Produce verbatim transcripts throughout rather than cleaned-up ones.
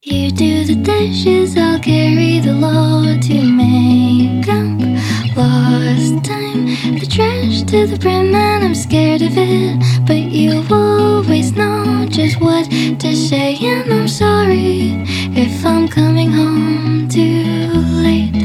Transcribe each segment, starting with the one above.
You do the dishes, I'll carry the load to make up lost time. The trash to the brim and I'm scared of it, but you always know just what to say. And I'm sorry if I'm coming home too late.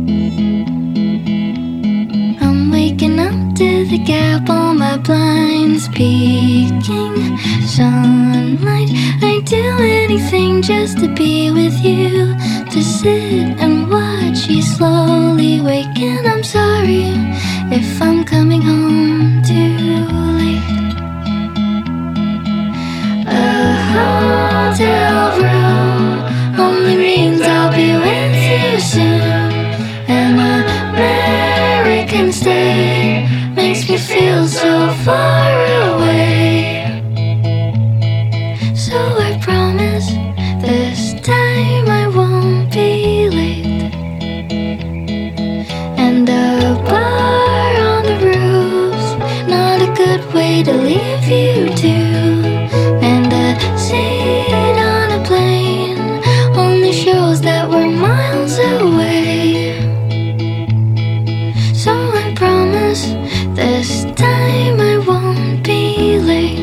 I'm waking up to the gap on my blinds, peeking sunlight. I'd do anything just to be with you, to sit and watch you slowly wake. And I'm sorry if I'm coming home too late. A hotel room only means I'll be with you soon. An American stay makes me feel so far away. So I promise this time I won't be late. And a bar on the roof's not a good way to leave you to. And a seat on a plane only shows that we're miles away. So I promise this time I won't be late.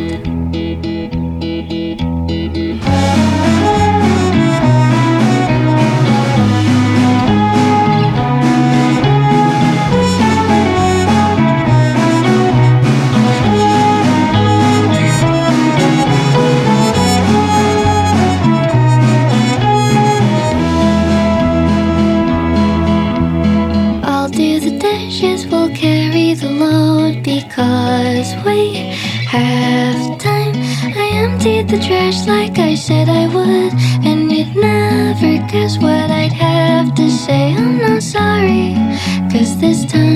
We'll carry the load because we have time. I emptied the trash like I said I would, and you'd never guess what I'd have to say. I'm not sorry, cause this time